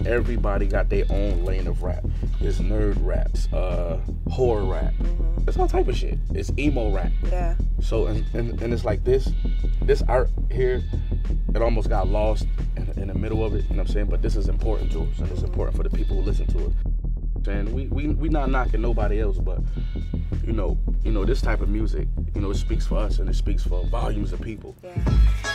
Like everybody got their own lane of rap. There's nerd raps, horror rap. It's all type of shit. It's emo rap. Yeah. So and it's like this art here, it almost got lost in the middle of it. You know what I'm saying? But this is important to us, and it's important for the people who listen to it. And we not knocking nobody else, but you know this type of music, it speaks for us and it speaks for volumes of people. Yeah.